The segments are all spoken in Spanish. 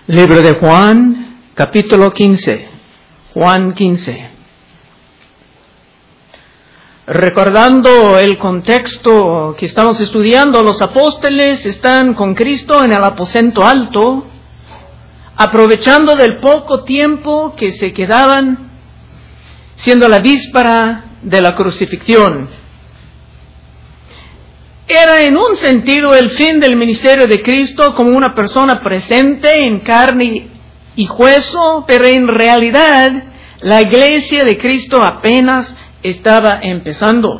Libro de Juan, capítulo 15. Juan 15. Recordando el contexto que estamos estudiando, los apóstoles están con Cristo en el aposento alto, aprovechando del poco tiempo que se quedaban, siendo la víspera de la crucifixión. Era en un sentido el fin del ministerio de Cristo como una persona presente en carne y hueso, pero en realidad la iglesia de Cristo apenas estaba empezando.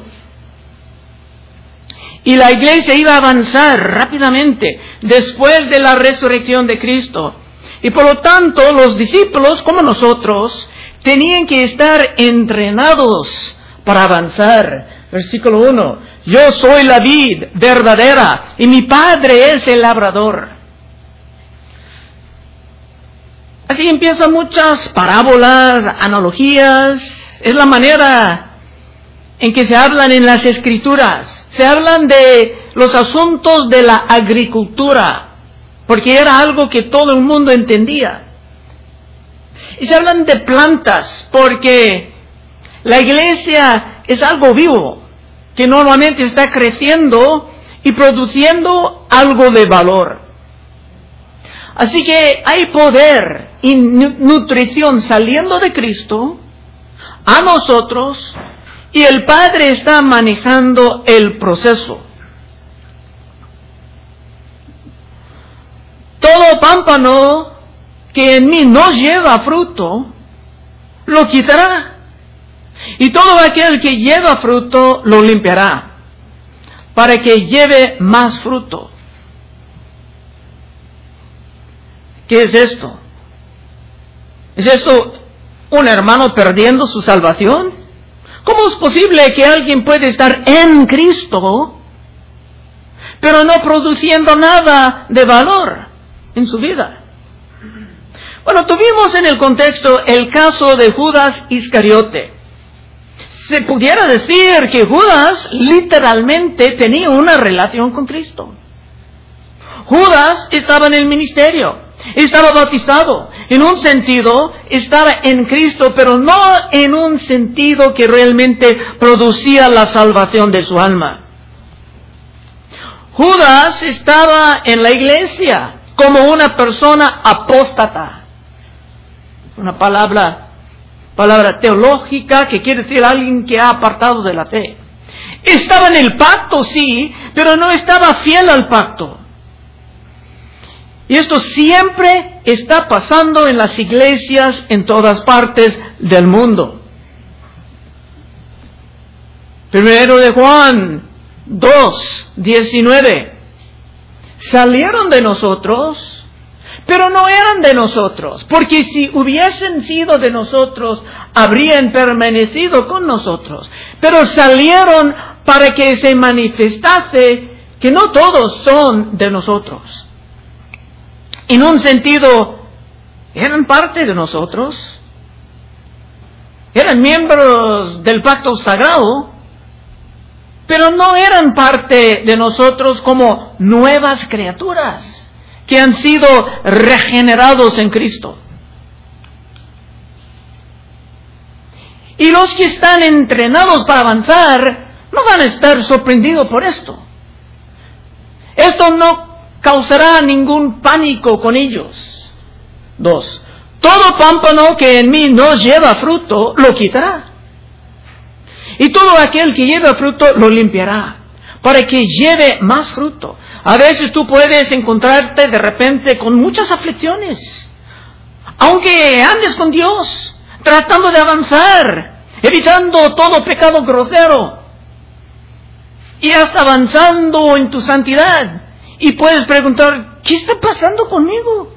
Y la iglesia iba a avanzar rápidamente después de la resurrección de Cristo. Y por lo tanto los discípulos, como nosotros, tenían que estar entrenados para avanzar. Versículo 1. Yo soy la vid verdadera y mi Padre es el labrador. Así empiezan muchas parábolas, analogías. Es la manera en que se hablan en las Escrituras. Se hablan de los asuntos de la agricultura, porque era algo que todo el mundo entendía. Y se hablan de plantas, porque la iglesia es algo vivo, que normalmente está creciendo y produciendo algo de valor. Así que hay poder y nutrición saliendo de Cristo a nosotros, y el Padre está manejando el proceso. Todo pámpano que en mí no lleva fruto, lo quitará. Y todo aquel que lleva fruto, lo limpiará, para que lleve más fruto. ¿Qué es esto? ¿Es esto un hermano perdiendo su salvación? ¿Cómo es posible que alguien puede estar en Cristo, pero no produciendo nada de valor en su vida? Bueno, tuvimos en el contexto el caso de Judas Iscariote. Se pudiera decir que Judas literalmente tenía una relación con Cristo. Judas estaba en el ministerio, estaba bautizado. En un sentido, estaba en Cristo, pero no en un sentido que realmente producía la salvación de su alma. Judas estaba en la iglesia como una persona apóstata. Es una palabra teológica que quiere decir alguien que ha apartado de la fe. Estaba en el pacto, sí, pero no estaba fiel al pacto. Y esto siempre está pasando en las iglesias en todas partes del mundo. Primero de Juan 2:19. Salieron de nosotros, pero no eran de nosotros, porque si hubiesen sido de nosotros, habrían permanecido con nosotros. Pero salieron para que se manifestase que no todos son de nosotros. En un sentido, eran parte de nosotros, eran miembros del pacto sagrado, pero no eran parte de nosotros como nuevas criaturas que han sido regenerados en Cristo. Y los que están entrenados para avanzar no van a estar sorprendidos por esto. Esto no causará ningún pánico con ellos. 2. Todo pámpano que en mí no lleva fruto, lo quitará. Y todo aquel que lleva fruto, lo limpiará, para que lleve más fruto. A veces tú puedes encontrarte de repente con muchas aflicciones, aunque andes con Dios, tratando de avanzar, evitando todo pecado grosero, y hasta avanzando en tu santidad. Y puedes preguntar, ¿qué está pasando conmigo?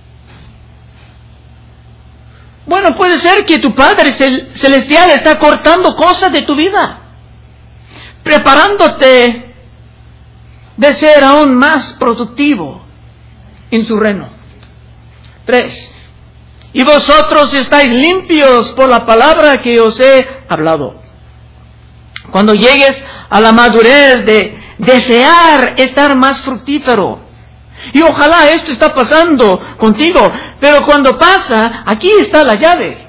Bueno, puede ser que tu Padre Celestial está cortando cosas de tu vida, preparándote de ser aún más productivo en su reino. 3. Y vosotros estáis limpios por la palabra que os he hablado. Cuando llegues a la madurez de desear estar más fructífero, Y ojalá esto está pasando contigo. Pero cuando pasa, aquí está la llave.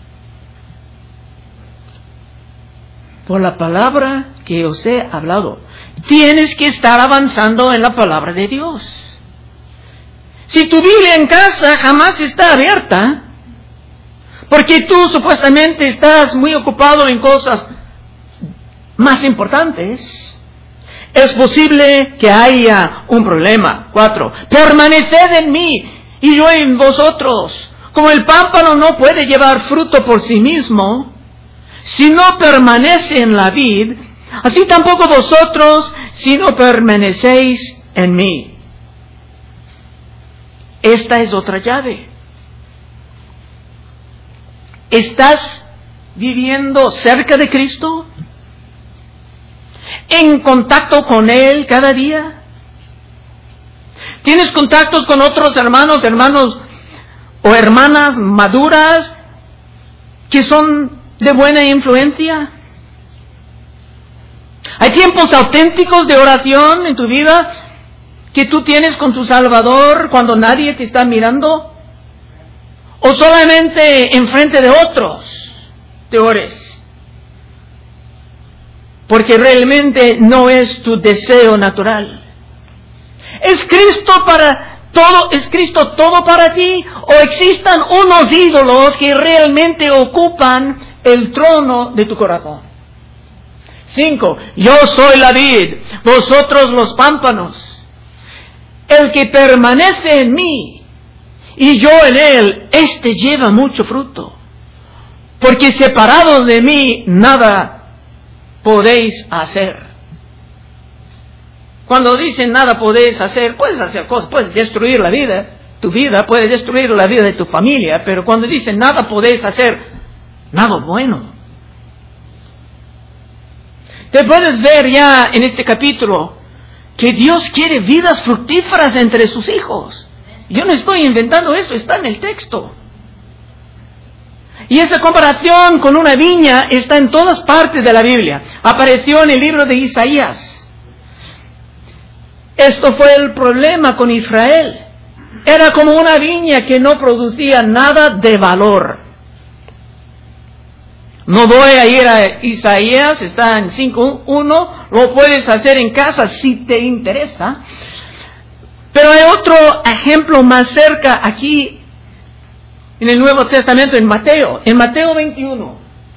Por la palabra que os he hablado. Tienes que estar avanzando en la palabra de Dios. Si tu Biblia en casa jamás está abierta, porque tú supuestamente estás muy ocupado en cosas más importantes, es posible que haya un problema. 4. Permaneced en mí y yo en vosotros. Como el pámpano no puede llevar fruto por sí mismo, si no permanece en la vid, así tampoco vosotros si no permanecéis en mí. Esta es otra llave. ¿Estás viviendo cerca de Cristo? ¿En contacto con Él cada día? ¿Tienes contactos con otros hermanos o hermanas maduras que son de buena influencia? ¿Hay tiempos auténticos de oración en tu vida que tú tienes con tu Salvador cuando nadie te está mirando? ¿O solamente enfrente de otros te ores? Porque realmente no es tu deseo natural. ¿Es Cristo todo para ti? ¿O existan unos ídolos que realmente ocupan el trono de tu corazón? 5. Yo soy la vid, vosotros los pámpanos. El que permanece en mí y yo en él, éste lleva mucho fruto. Porque separados de mí nada podéis hacer. Cuando dicen nada podéis hacer, puedes hacer cosas, puedes destruir la vida, tu vida, puedes destruir la vida de tu familia, pero cuando dicen nada podéis hacer, nada bueno. Te puedes ver ya en este capítulo que Dios quiere vidas fructíferas entre sus hijos. Yo no estoy inventando esto, está en el texto. Y esa comparación con una viña está en todas partes de la Biblia. Apareció en el libro de Isaías. Esto fue el problema con Israel. Era como una viña que no producía nada de valor. No voy a ir a Isaías, está en 5.1, lo puedes hacer en casa si te interesa. Pero hay otro ejemplo más cerca aquí en el Nuevo Testamento, en Mateo 21.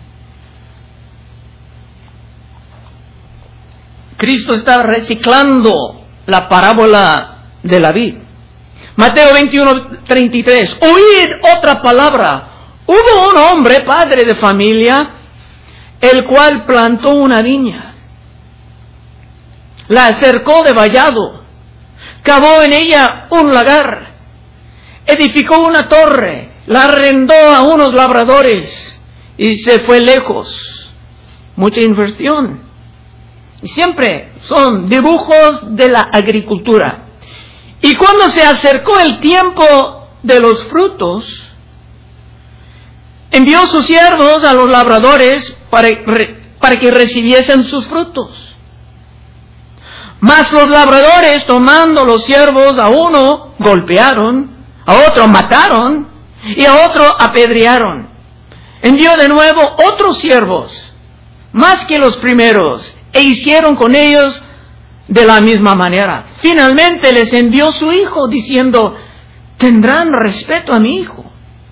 Cristo está reciclando la parábola de la vid. Mateo 21:33. Oíd otra palabra. Hubo un hombre, padre de familia, el cual plantó una viña, la cercó de vallado, cavó en ella un lagar, edificó una torre, la arrendó a unos labradores y se fue lejos. Mucha inversión. Y siempre son dibujos de la agricultura. Y cuando se acercó el tiempo de los frutos, envió sus siervos a los labradores para que recibiesen sus frutos. Mas los labradores, tomando los siervos, a uno golpearon, a otro mataron y a otro apedrearon. Envió de nuevo otros siervos, más que los primeros, e hicieron con ellos de la misma manera. Finalmente les envió su hijo, diciendo: tendrán respeto a mi hijo.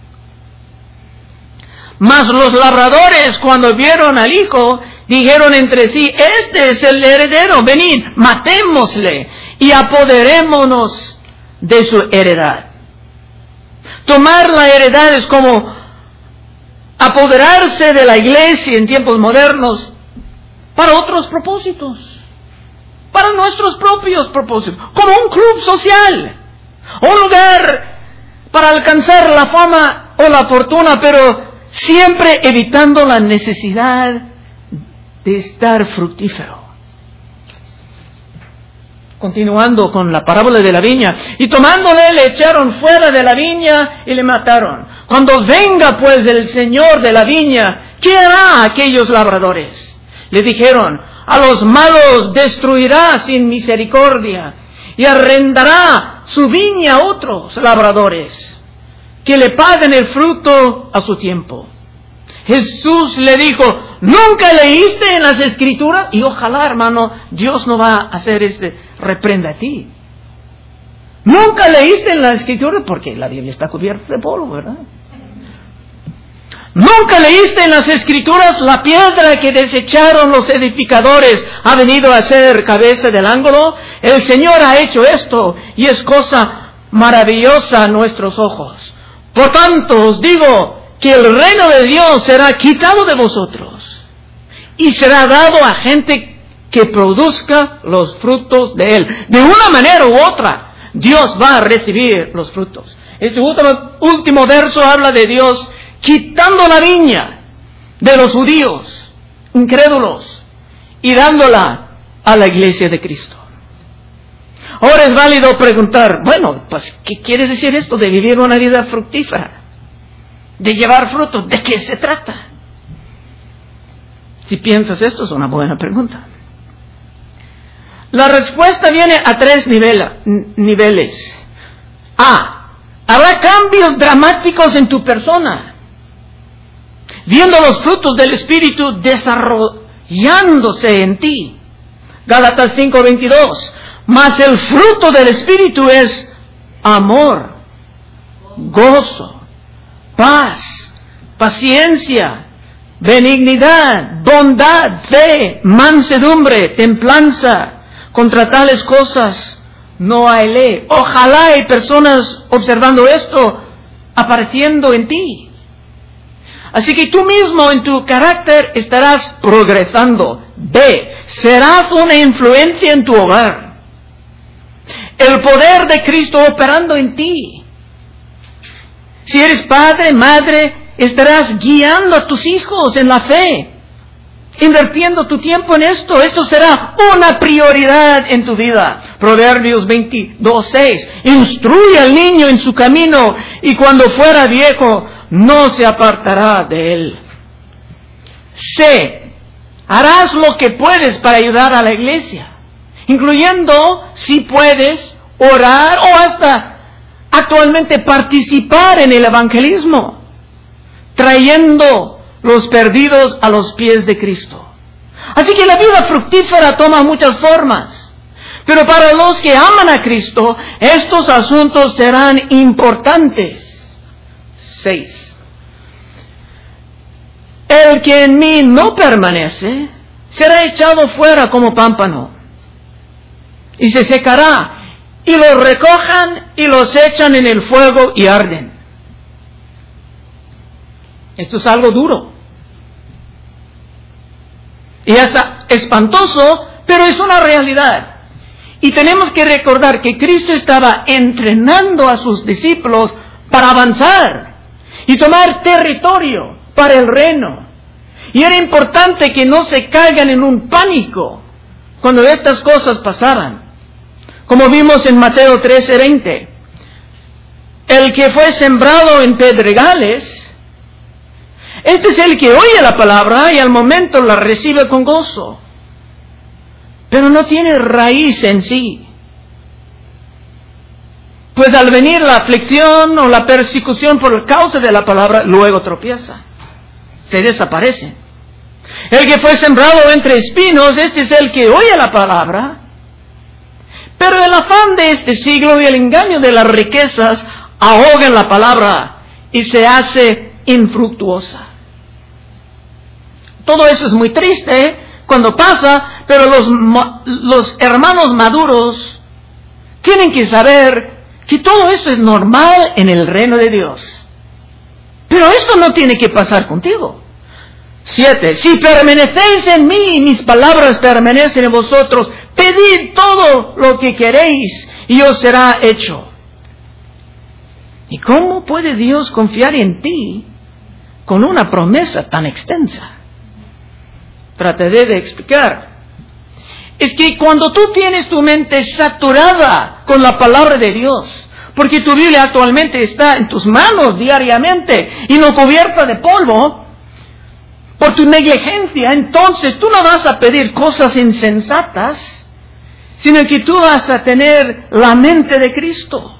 Mas los labradores, cuando vieron al hijo, dijeron entre sí: este es el heredero, venid, matémosle y apoderémonos de su heredad. Tomar la heredad es como apoderarse de la iglesia en tiempos modernos para otros propósitos, para nuestros propios propósitos, como un club social, un lugar para alcanzar la fama o la fortuna, pero siempre evitando la necesidad de estar fructífero. Continuando con la parábola de la viña. Y tomándole, le echaron fuera de la viña y le mataron. Cuando venga pues el Señor de la viña, ¿qué hará a aquellos labradores? Le dijeron: a los malos destruirá sin misericordia, y arrendará su viña a otros labradores, que le paguen el fruto a su tiempo. Jesús le dijo, ¿nunca leíste en las Escrituras? Y ojalá, hermano, Dios no va a hacer reprenda a ti. ¿Nunca leíste en las Escrituras? Porque la Biblia está cubierta de polvo, ¿verdad? ¿Nunca leíste en las Escrituras la piedra que desecharon los edificadores ha venido a ser cabeza del ángulo? El Señor ha hecho esto y es cosa maravillosa a nuestros ojos. Por tanto, os digo que el reino de Dios será quitado de vosotros y será dado a gente que produzca los frutos de él. De una manera u otra, Dios va a recibir los frutos. Este último verso habla de Dios quitando la viña de los judíos incrédulos y dándola a la iglesia de Cristo. Ahora es válido preguntar, bueno, pues, ¿qué quiere decir esto de vivir una vida fructífera? De llevar fruto, ¿de qué se trata? Si piensas esto, es una buena pregunta. La respuesta viene a 3 niveles. Habrá cambios dramáticos en tu persona, viendo los frutos del Espíritu desarrollándose en ti. Gálatas 5:22. Mas el fruto del Espíritu es amor, gozo, paz, paciencia, benignidad, bondad, fe, mansedumbre, templanza. Contra tales cosas no hay ley. Ojalá hay personas observando esto apareciendo en ti. Así que tú mismo en tu carácter estarás progresando. Serás una influencia en tu hogar. El poder de Cristo operando en ti. Si eres padre, madre, estarás guiando a tus hijos en la fe, invirtiendo tu tiempo en esto. Esto será una prioridad en tu vida. Proverbios 22:6. Instruye al niño en su camino y cuando fuera viejo no se apartará de él. Harás lo que puedes para ayudar a la iglesia, incluyendo, si puedes, orar o hasta actualmente participar en el evangelismo, trayendo los perdidos a los pies de Cristo. Así que la vida fructífera toma muchas formas, pero para los que aman a Cristo, estos asuntos serán importantes. 6. El que en mí no permanece será echado fuera como pámpano y se secará, y los recojan y los echan en el fuego y arden. Esto es algo duro y hasta espantoso, pero es una realidad. Y tenemos que recordar que Cristo estaba entrenando a sus discípulos para avanzar y tomar territorio para el reino. Y era importante que no se caigan en un pánico cuando estas cosas pasaran. Como vimos en Mateo 13:20, el que fue sembrado en pedregales, este es el que oye la palabra y al momento la recibe con gozo, pero no tiene raíz en sí. Pues al venir la aflicción o la persecución por causa de la palabra, luego tropieza, se desaparece. El que fue sembrado entre espinos, este es el que oye la palabra, pero el afán de este siglo y el engaño de las riquezas ahogan la palabra y se hace infructuosa. Todo eso es muy triste cuando pasa, pero los hermanos maduros tienen que saber que todo eso es normal en el reino de Dios. Pero esto no tiene que pasar contigo. 7. Si permanecéis en mí y mis palabras permanecen en vosotros, pedid todo lo que queréis y os será hecho. ¿Y cómo puede Dios confiar en ti con una promesa tan extensa? Trataré de explicar. Es que cuando tú tienes tu mente saturada con la palabra de Dios, porque tu Biblia actualmente está en tus manos diariamente y no cubierta de polvo, por tu negligencia, entonces tú no vas a pedir cosas insensatas, sino que tú vas a tener la mente de Cristo.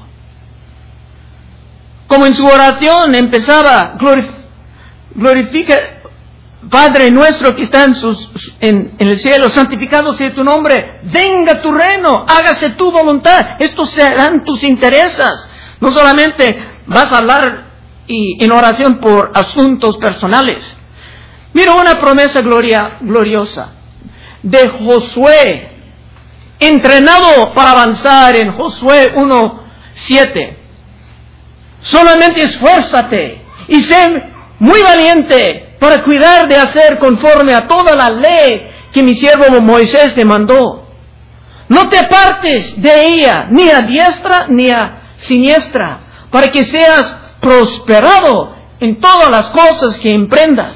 Como en su oración empezaba, glorifica, Padre nuestro que está en el cielo, santificado sea tu nombre, venga tu reino, hágase tu voluntad. Estos serán tus intereses. No solamente vas a hablar en oración por asuntos personales. Mira una promesa gloriosa de Josué, entrenado para avanzar en Josué 1:7. Solamente esfuérzate y sé muy valiente para cuidar de hacer conforme a toda la ley que mi siervo Moisés te mandó. No te apartes de ella, ni a diestra ni a siniestra, para que seas prosperado en todas las cosas que emprendas.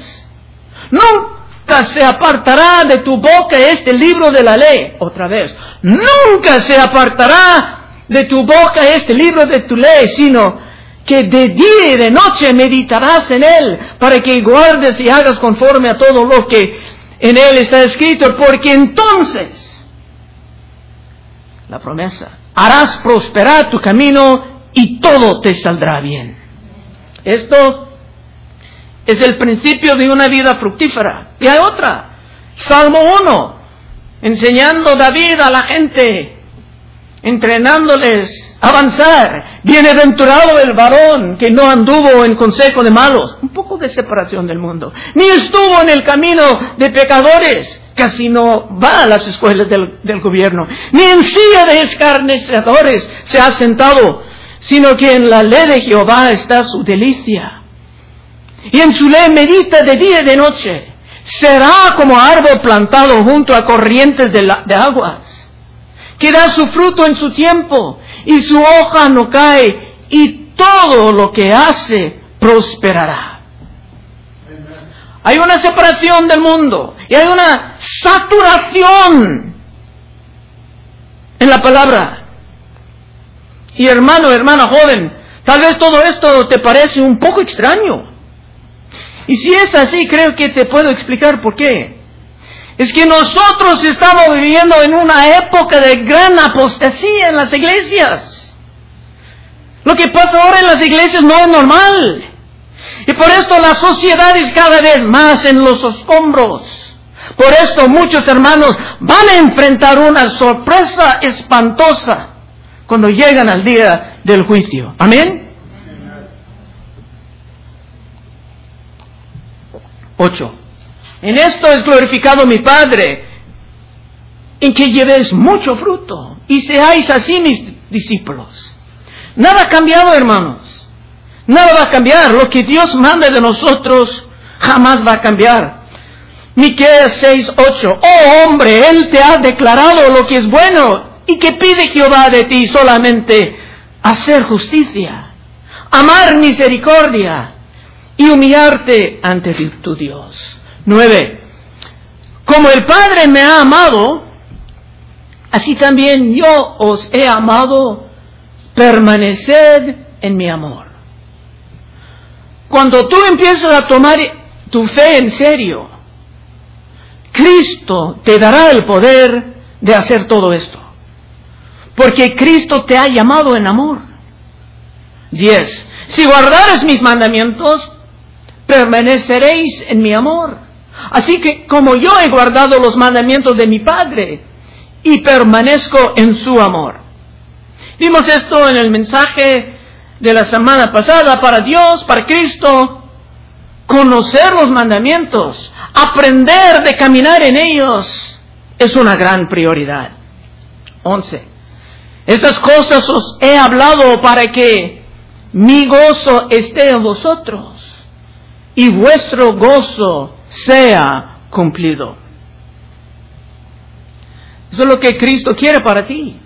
Nunca se apartará de tu boca este libro de la ley. Otra vez, nunca se apartará de tu boca este libro de tu ley, sino que de día y de noche meditarás en él, para que guardes y hagas conforme a todo lo que en él está escrito, porque entonces, la promesa, harás prosperar tu camino y todo te saldrá bien. Esto es el principio de una vida fructífera. Y hay otra, Salmo 1, enseñando David a la gente, entrenándoles a avanzar. Bienaventurado el varón que no anduvo en consejo de malos, un poco de separación del mundo, ni estuvo en el camino de pecadores, casi no va a las escuelas del gobierno, ni en silla de escarnecedores se ha sentado, sino que en la ley de Jehová está su delicia, y en su ley medita de día y de noche. Será como árbol plantado junto a corrientes de aguas, que da su fruto en su tiempo, y su hoja no cae, y todo lo que hace prosperará. Hay una separación del mundo, y hay una saturación en la palabra. Y hermano, hermana joven, tal vez todo esto te parece un poco extraño. Y si es así, creo que te puedo explicar por qué. Es que nosotros estamos viviendo en una época de gran apostasía en las iglesias. Lo que pasa ahora en las iglesias no es normal. Y por esto la sociedad es cada vez más en los escombros. Por esto muchos hermanos van a enfrentar una sorpresa espantosa cuando llegan al día del juicio. ¿Amén? 8. En esto es glorificado mi Padre, en que llevéis mucho fruto y seáis así mis discípulos. Nada ha cambiado, hermanos. Nada va a cambiar. Lo que Dios manda de nosotros jamás va a cambiar. Miqueas 6:8. Oh hombre, Él te ha declarado lo que es bueno. ¿Y qué pide Jehová de ti? Solamente hacer justicia, amar misericordia y humillarte ante tu Dios. 9. Como el Padre me ha amado, así también yo os he amado, permaneced en mi amor. Cuando tú empiezas a tomar tu fe en serio, Cristo te dará el poder de hacer todo esto. Porque Cristo te ha llamado en amor. 10. Si guardares mis mandamientos, permaneceréis en mi amor. Así que como yo he guardado los mandamientos de mi Padre y permanezco en su amor. Vimos esto en el mensaje de la semana pasada. Para Dios, para Cristo, conocer los mandamientos, aprender de caminar en ellos, es una gran prioridad. 11. Estas cosas os he hablado para que mi gozo esté en vosotros y vuestro gozo sea cumplido. Eso es lo que Cristo quiere para ti.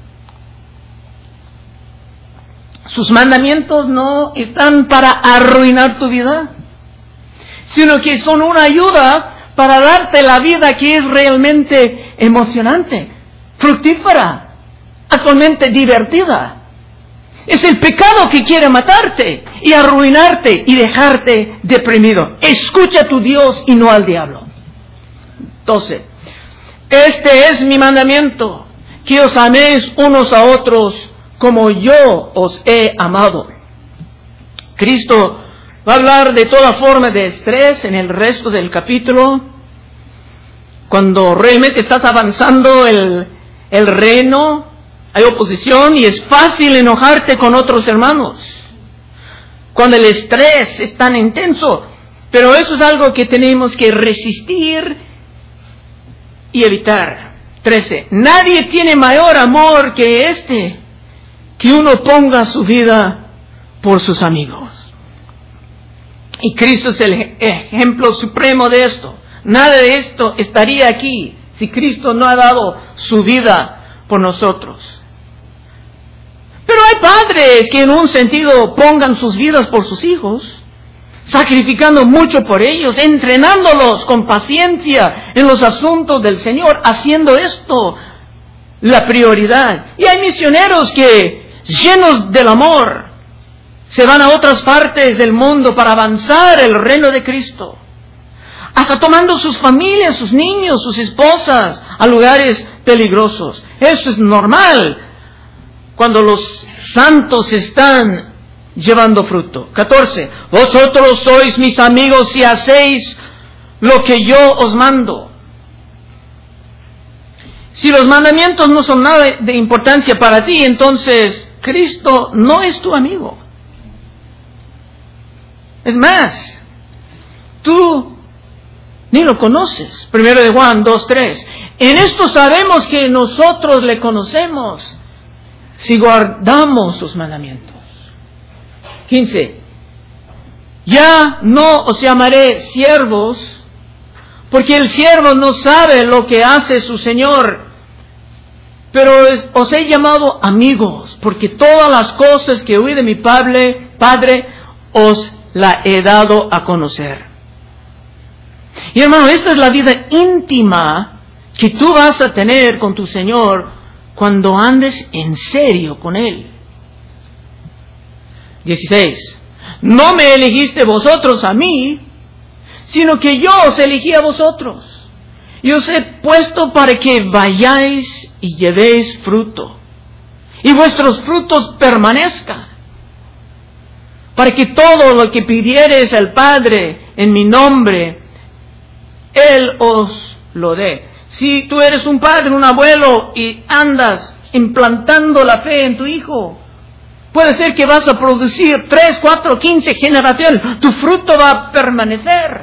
Sus mandamientos no están para arruinar tu vida, sino que son una ayuda para darte la vida que es realmente emocionante, fructífera, actualmente divertida. Es el pecado que quiere matarte y arruinarte y dejarte deprimido. Escucha a tu Dios y no al diablo. 12. Este es mi mandamiento, que os améis unos a otros como yo os he amado. Cristo va a hablar de toda forma de estrés en el resto del capítulo. Cuando realmente estás avanzando el reino, hay oposición y es fácil enojarte con otros hermanos. Cuando el estrés es tan intenso. Pero eso es algo que tenemos que resistir y evitar. 13. Nadie tiene mayor amor que este, que uno ponga su vida por sus amigos. Y Cristo es el ejemplo supremo de esto. Nada de esto estaría aquí si Cristo no ha dado su vida por nosotros. Pero hay padres que en un sentido pongan sus vidas por sus hijos, sacrificando mucho por ellos, entrenándolos con paciencia en los asuntos del Señor, haciendo esto la prioridad. Y hay misioneros que, llenos del amor, se van a otras partes del mundo para avanzar el reino de Cristo, hasta tomando sus familias, sus niños, sus esposas a lugares peligrosos. Eso es normal cuando los santos están llevando fruto. 14. Vosotros sois mis amigos si hacéis lo que yo os mando. Si los mandamientos no son nada de importancia para ti, entonces Cristo no es tu amigo. Es más, tú ni lo conoces. 1 de Juan 2:3. En esto sabemos que nosotros le conocemos si guardamos sus mandamientos. 15. Ya no os llamaré siervos, porque el siervo no sabe lo que hace su Señor, pero os he llamado amigos, porque todas las cosas que oí de mi Padre os la he dado a conocer. Y hermano, esta es la vida íntima que tú vas a tener con tu Señor cuando andes en serio con Él. 16. No me elegiste vosotros a mí, sino que yo os elegí a vosotros. Y os he puesto para que vayáis y llevéis fruto, y vuestros frutos permanezcan, para que todo lo que pidiereis al Padre en mi nombre, Él os lo dé. Si tú eres un padre, un abuelo, y andas implantando la fe en tu hijo, puede ser que vas a producir 3, 4, 15 generaciones. Tu fruto va a permanecer.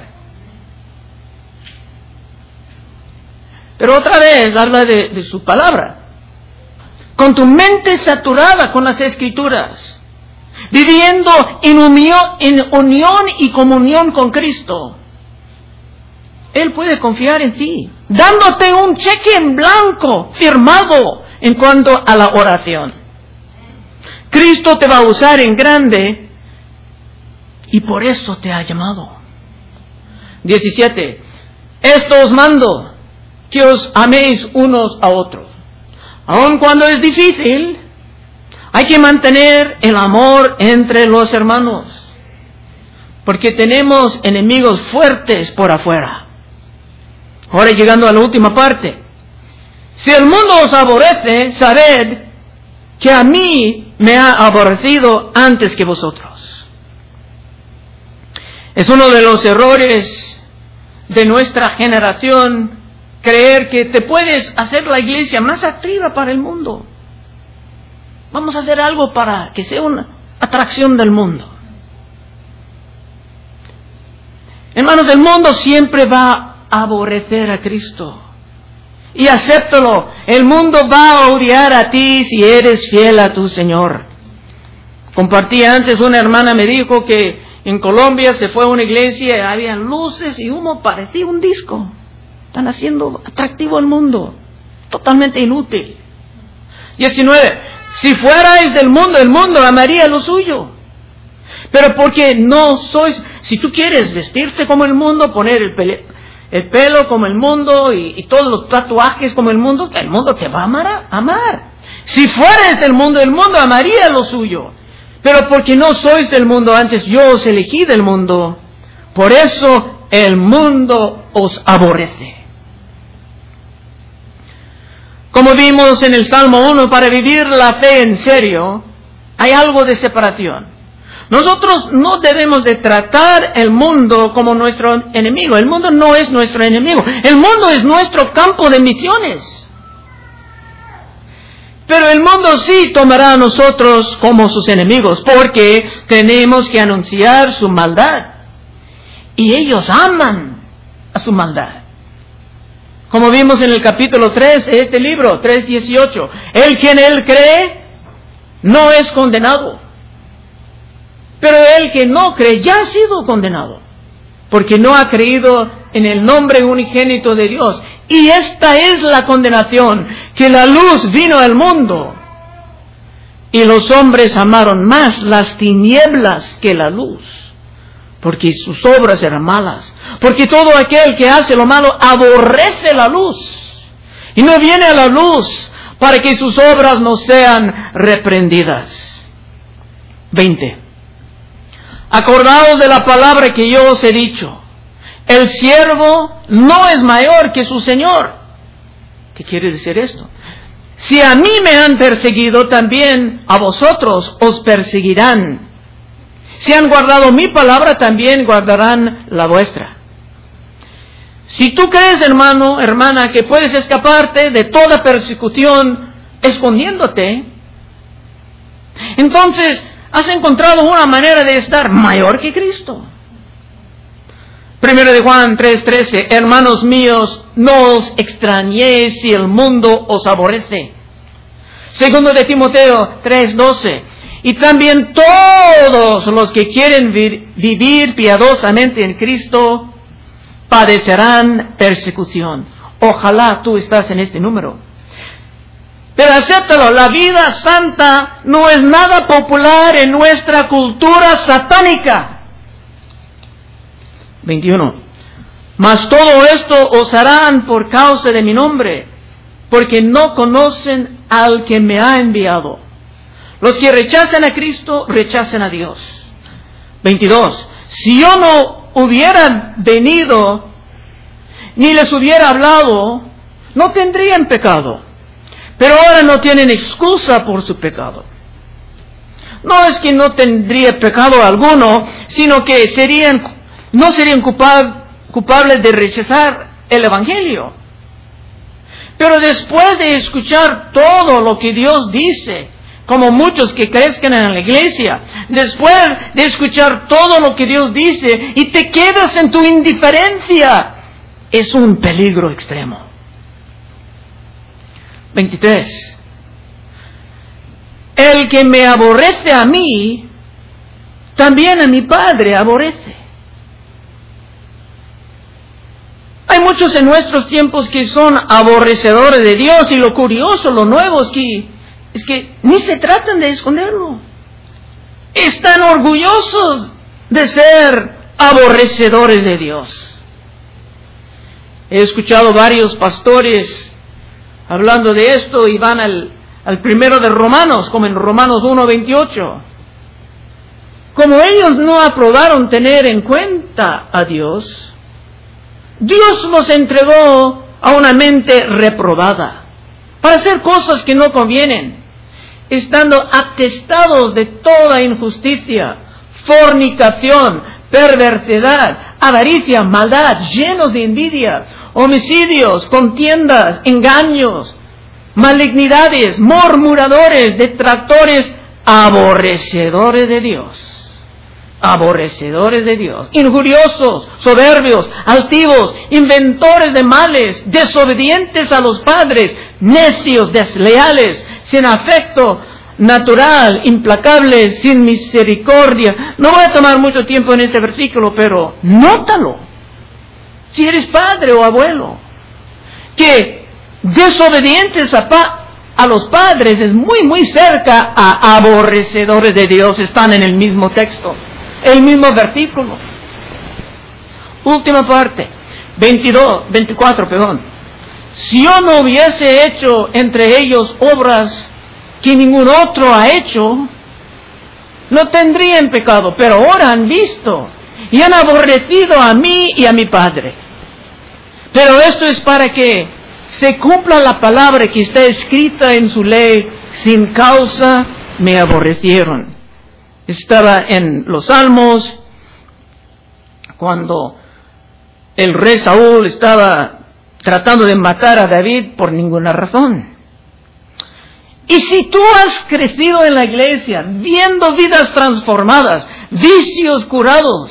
Pero otra vez habla de su palabra. Con tu mente saturada con las Escrituras, viviendo en unión y comunión con Cristo, Él puede confiar en ti, dándote un cheque en blanco firmado en cuanto a la oración. Cristo te va a usar en grande y por eso te ha llamado. 17. Esto os mando, que os améis unos a otros. Aun cuando es difícil, hay que mantener el amor entre los hermanos, porque tenemos enemigos fuertes por afuera. Ahora llegando a la última parte. Si el mundo os aborrece, sabed que a mí me ha aborrecido antes que vosotros. Es uno de los errores de nuestra generación creer que te puedes hacer la iglesia más atractiva para el mundo. Vamos a hacer algo para que sea una atracción del mundo. Hermanos, el mundo siempre va a aborrecer a Cristo. Y acéptalo, el mundo va a odiar a ti si eres fiel a tu Señor. Compartí antes, una hermana me dijo que en Colombia se fue a una iglesia y había luces y humo, parecía un disco. Están haciendo atractivo al mundo, totalmente inútil. 19. Si fuerais del mundo, el mundo amaría lo suyo. Pero porque no sois, si tú quieres vestirte como el mundo, poner el pelo como el mundo y todos los tatuajes como el mundo te va a amar. Si fuerais del mundo, el mundo amaría lo suyo. Pero porque no sois del mundo, antes yo os elegí del mundo, por eso el mundo os aborrece. Como vimos en el Salmo 1, para vivir la fe en serio, hay algo de separación. Nosotros no debemos de tratar el mundo como nuestro enemigo. El mundo no es nuestro enemigo. El mundo es nuestro campo de misiones. Pero el mundo sí tomará a nosotros como sus enemigos, porque tenemos que anunciar su maldad. Y ellos aman a su maldad. Como vimos en el capítulo 3 de este libro, 3:18. El que en él cree no es condenado. Pero el que no cree ya ha sido condenado, porque no ha creído en el nombre unigénito de Dios. Y esta es la condenación, que la luz vino al mundo, y los hombres amaron más las tinieblas que la luz, porque sus obras eran malas. Porque todo aquel que hace lo malo aborrece la luz, y no viene a la luz, para que sus obras no sean reprendidas. 20. Acordaos de la palabra que yo os he dicho. El siervo no es mayor que su señor. ¿Qué quiere decir esto? Si a mí me han perseguido, también a vosotros os perseguirán. Si han guardado mi palabra, también guardarán la vuestra. Si tú crees, hermano, hermana, que puedes escaparte de toda persecución escondiéndote, entonces has encontrado una manera de estar mayor que Cristo. 1 de Juan 3:13, hermanos míos, no os extrañéis si el mundo os aborrece. 2 de Timoteo 3:12, y también todos los que quieren vivir piadosamente en Cristo padecerán persecución. Ojalá tú estás en este número. Pero acéptalo, la vida santa no es nada popular en nuestra cultura satánica. 21. Mas todo esto os harán por causa de mi nombre, porque no conocen al que me ha enviado. Los que rechazan a Cristo, rechazan a Dios. 22. Si yo no hubiera venido, ni les hubiera hablado, no tendrían pecado. Pero ahora no tienen excusa por su pecado. No es que no tendría pecado alguno, sino que no serían culpables de rechazar el Evangelio. Pero después de escuchar todo lo que Dios dice, como muchos que crezcan en la iglesia, después de escuchar todo lo que Dios dice y te quedas en tu indiferencia, es un peligro extremo. 23. El que me aborrece a mí, también a mi Padre aborrece. Hay muchos en nuestros tiempos que son aborrecedores de Dios, y lo curioso, lo nuevo es que ni se tratan de esconderlo. Están orgullosos de ser aborrecedores de Dios. He escuchado varios pastores hablando de esto y van al primero de Romanos, como en Romanos 1:28. Como ellos no aprobaron tener en cuenta a Dios, Dios los entregó a una mente reprobada para hacer cosas que no convienen, estando atestados de toda injusticia, fornicación, perversidad, avaricia, maldad, llenos de envidia, homicidios, contiendas, engaños, malignidades, murmuradores, detractores, aborrecedores de Dios, injuriosos, soberbios, altivos, inventores de males, desobedientes a los padres, necios, desleales, sin afecto natural, implacables, sin misericordia. No voy a tomar mucho tiempo en este versículo, pero nótalo. Si eres padre o abuelo, que desobedientes a los padres es muy cerca a aborrecedores de Dios. Están en el mismo texto, el mismo versículo. Última parte, 24. Si yo no hubiese hecho entre ellos obras que ningún otro ha hecho, no tendrían pecado. Pero ahora han visto y han aborrecido a mí y a mi Padre. Pero esto es para que se cumpla la palabra que está escrita en su ley, sin causa me aborrecieron. Estaba en los Salmos, cuando el rey Saúl estaba tratando de matar a David por ninguna razón. Y si tú has crecido en la iglesia, viendo vidas transformadas, vicios curados,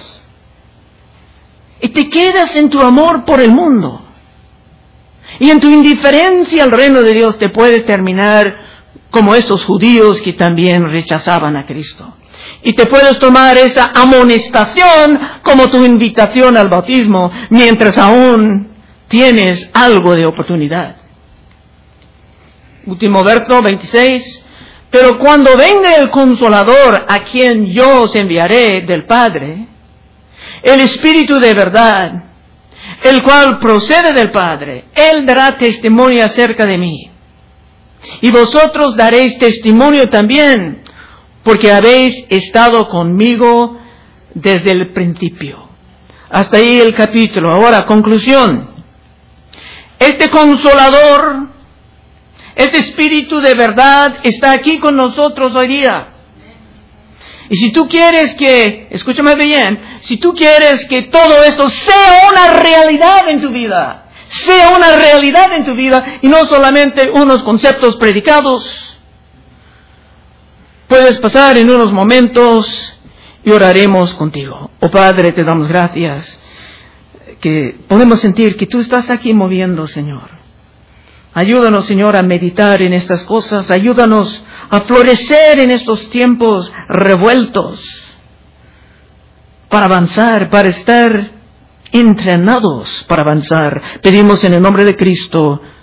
y te quedas en tu amor por el mundo, y en tu indiferencia al reino de Dios, te puedes terminar como esos judíos que también rechazaban a Cristo. Y te puedes tomar esa amonestación como tu invitación al bautismo, mientras aún tienes algo de oportunidad. Último verso 26. Pero cuando venga el Consolador, a quien yo os enviaré del Padre, el Espíritu de verdad, el cual procede del Padre, Él dará testimonio acerca de mí. Y vosotros daréis testimonio también, porque habéis estado conmigo desde el principio. Hasta ahí el capítulo. Ahora, conclusión. Este Consolador, este Espíritu de verdad, está aquí con nosotros hoy día. Y si tú quieres que, escúchame bien, si tú quieres que todo esto sea una realidad en tu vida, y no solamente unos conceptos predicados, puedes pasar en unos momentos y oraremos contigo. Oh Padre, te damos gracias, que podemos sentir que tú estás aquí moviendo, Señor. Ayúdanos, Señor, a meditar en estas cosas. Ayúdanos a florecer en estos tiempos revueltos, para avanzar, para estar entrenados para avanzar. Pedimos en el nombre de Cristo.